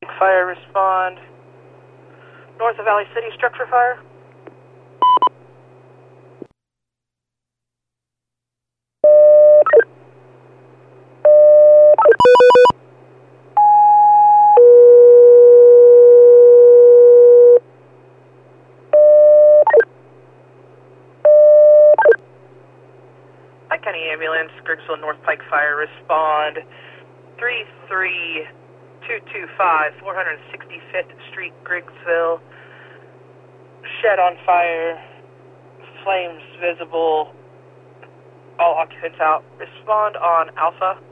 Fire, respond. North of Valley City, structure fire. Pike County Ambulance, Griggsville North Pike Fire, respond. 33225, 465th Street, Griggsville. Shed on fire, flames visible, all occupants out. Respond on Alpha.